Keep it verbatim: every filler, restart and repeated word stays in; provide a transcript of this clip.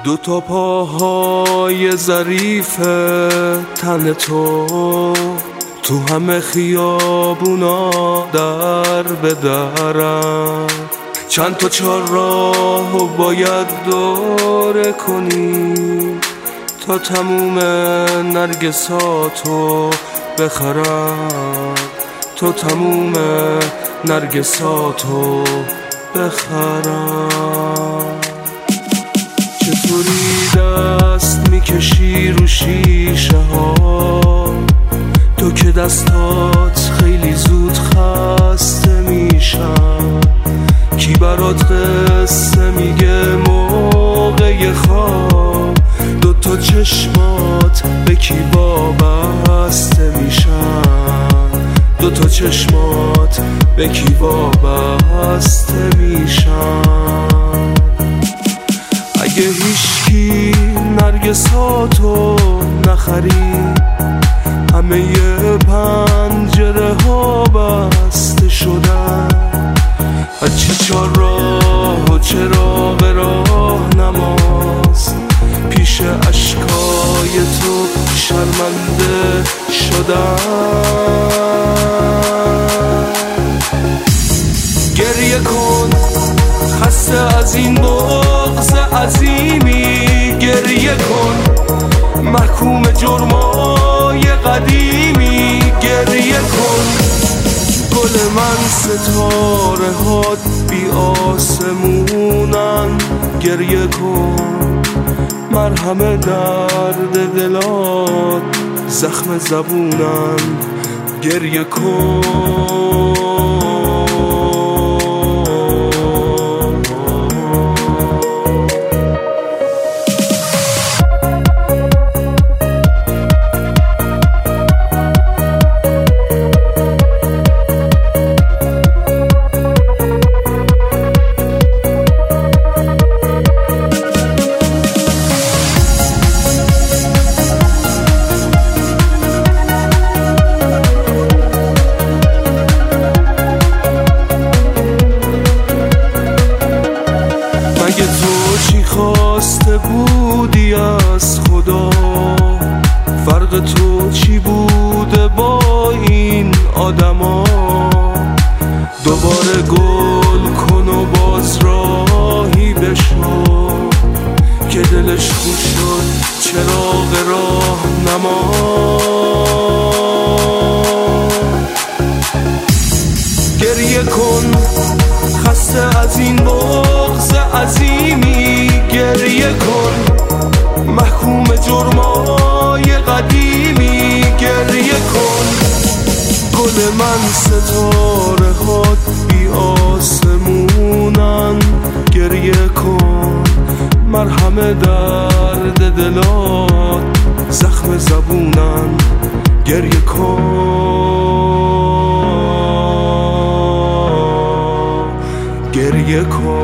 دو تا پاهای ظریف تن تو تو همه خیابونا در به درم، چند تا چهار راهو باید دوره کنی تا تموم نرگساتو بخرم، تا تموم نرگساتو بخرم. چطوری دست میکشی رو شیشه ها، تو که دستات خیلی زود خسته میشن، کی برات قصه میگه موقع خواب، دو تا چشمات به کی وابسته میشن، دو تا چشمات به کی وابسته میشن. اگه هیچکی نرگساتو نخرید، همه ی پنجره ها بسته شدن، هرچی چار راه و چراغ راه نماست، پیش اشکای تو شرمنده شدن. گریه کن خسته از این بغض عظیمی، گریه کن محکوم جرمای قدیمی، گریه کن گل من ستاره هات بی آسمونن، گریه کن مرهم درد دلات زخم زبونن، گریه کن. خواسته بودی از خدا، فرق تو چی بوده با این آدما؟ دوباره گل کن و باز راهی بشو که دلش خوش شد چراغ راه نما. گریه کن خسته از این بغض عظیمی، گریه کن محکوم جرمای قدیمی، گریه کن گل من ستاره هات بی آسمونن، گریه کن مرهم درد دلات زخم زبونن، گریه کن گریه کن.